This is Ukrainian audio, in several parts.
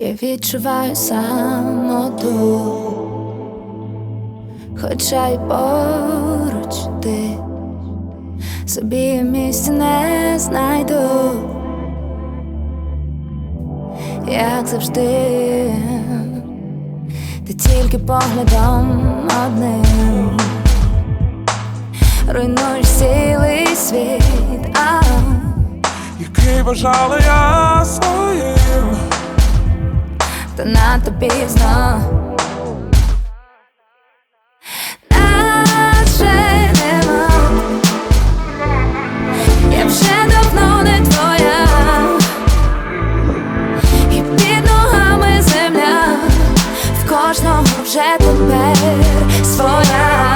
Я відчуваю самоту, хоча й поруч ти, собі місця не знайду, як завжди, ти тільки поглядом одним руйнуєш цілий світ, який вважала я своїм, та надто пізно. Нас вже нема, я вже давно не твоя, і під ногами земля, в кожного вже тепер своя.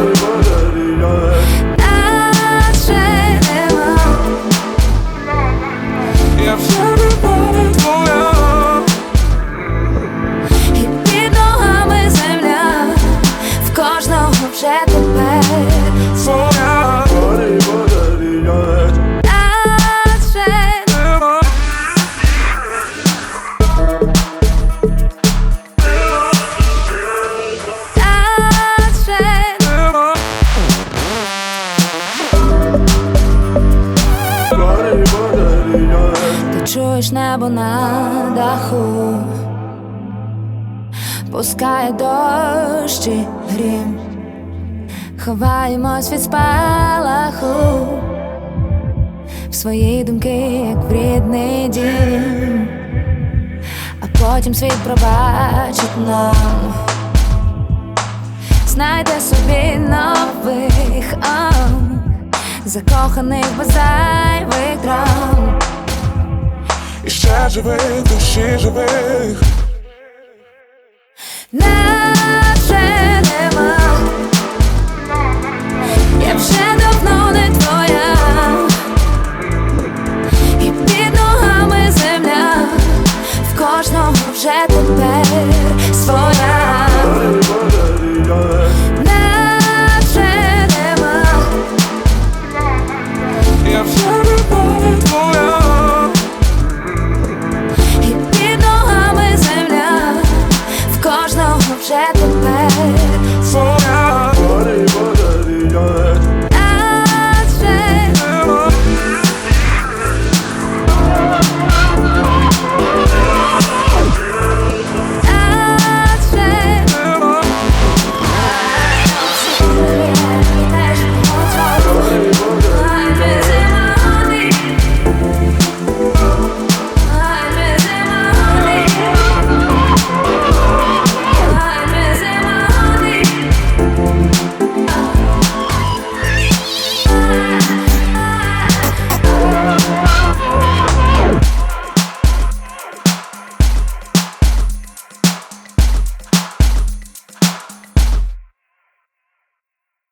Нас вже нема, я вже давно не твоя, і під ногами земля, в кожного вже тепер своя. Нас вже Нема. нас вже Нема. ти чуєш небо на даху, пускає дощ і грім, ховаємось від спалаху в свої думки, як в рідний дім, а потім світ пробачить нам, знайде собі нових закоханих без зайвих драм. І ще живих, душі живих. Нас вже нема, я вже давно не твоя, і під ногами земля, в кожного вже тепер